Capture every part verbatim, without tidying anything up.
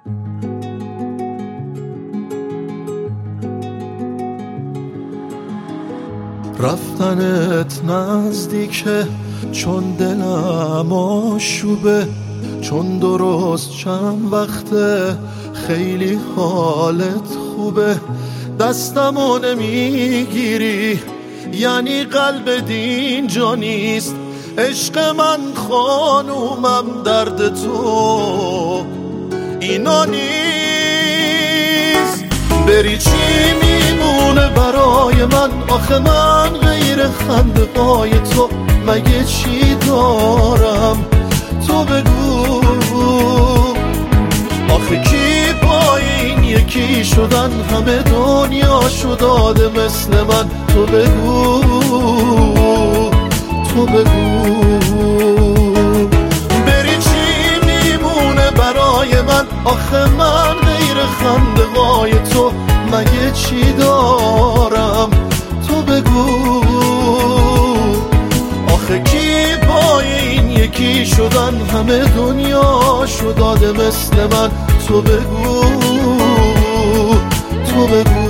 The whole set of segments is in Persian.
رفتنت نزدیکه چون دلم آشوبه، چون درست چند وقته خیلی حالت خوبه. دستمو نمیگیری یعنی قلب دین جا نیست. عشق من خانومم درد تو اینا نیست. بری چی میمونه برای من؟ آخه من غیر خنده پای تو مگه چی دارم؟ تو بگو آخه کی با این یکی شدن همه دنیا شد داده مثل من؟ تو بگو تو بگو بری چی میمونه برای من؟ آخه من غیر خنده های تو مگه چی دارم؟ تو بگو آخه کی با این یکی شدن همه دنیا شد داده مثل من؟ تو بگو تو بگو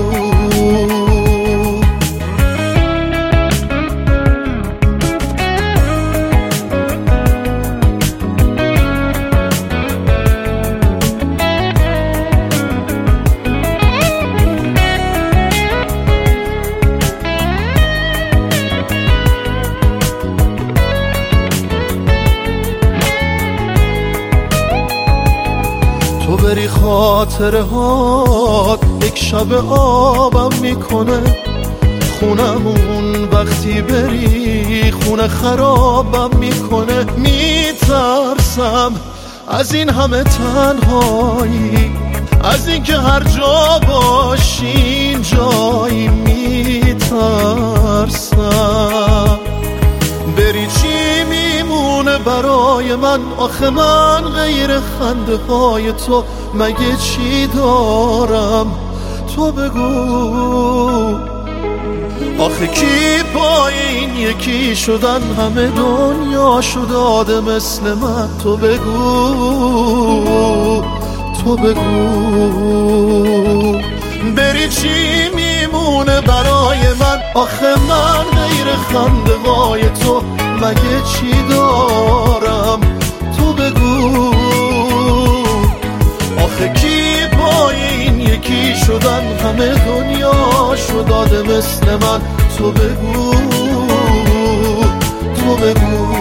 تو بری خاطره ها یک شب آبم میکنه. خونمون وقتی بری خونه خرابم میکنه. میترسم از این همه تنهایی، از این که هر جا باشین جایی. میترسم بری چی میمونه برای من؟ آخه من غیر خنده های تو مگه چی دارم؟ تو بگو آخه کی با این یکی شدن همه دنیا شد داده مثل من؟ تو بگو تو بگو بری چی میمونه برای من؟ آخه من غیر خنده های تو مگه چی دارم؟ تو بگو آخه کی با این یکی شدن همه دنیا شد داده مثل من؟ تو بگو تو بگو